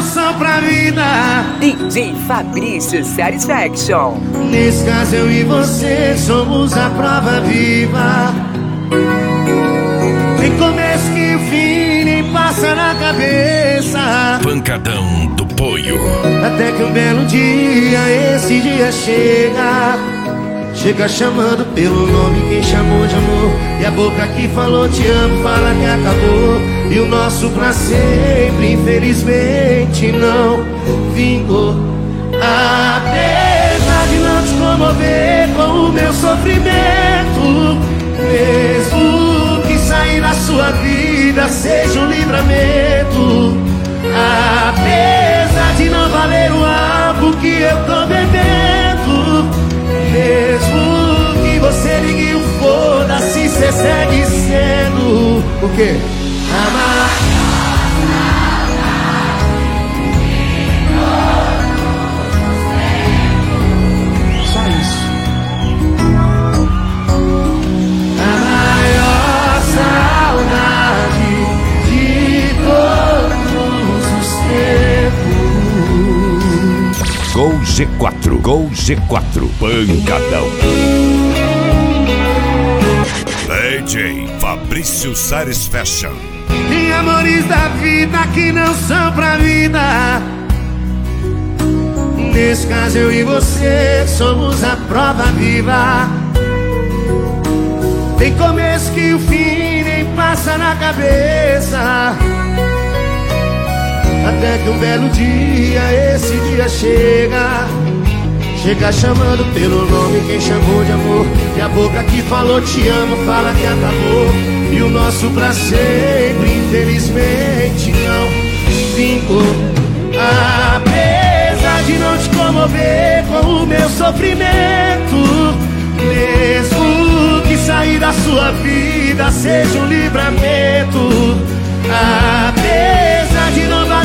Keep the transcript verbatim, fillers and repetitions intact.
são pra vida. D J Fabrício Satisfaction. Nesse caso eu e você somos a prova viva. Nem começo que o fim nem passa na cabeça. Pancadão do Poio. Até que um belo dia, esse dia chega. Chega chamando pelo nome quem chamou de amor. E a boca que falou te amo fala que acabou. E o nosso pra sempre infelizmente não vingou. Apesar de não te comover com o meu sofrimento, mesmo que sair da sua vida seja um livramento. Apesar de não valer o álcool que eu tô bebendo, mesmo que você ligue o foda-se, cê segue sendo o quê? Amar. Só isso. A maior saudade de todos os tempos. Gol G quatro, Gol G quatro, Pancadão. D J Fabrício Satisfaction. Tem amores da vida que não são pra vida. Nesse caso eu e você somos a prova viva. Tem começo que o fim nem passa na cabeça. Até que um belo dia, esse dia chega. Chega chamando pelo nome quem chamou de amor. E a boca que falou te amo fala que acabou. E o nosso pra sempre infelizmente não vingou. Apesar de não te comover com o meu sofrimento, mesmo que sair da sua vida seja um livramento. Apesar de não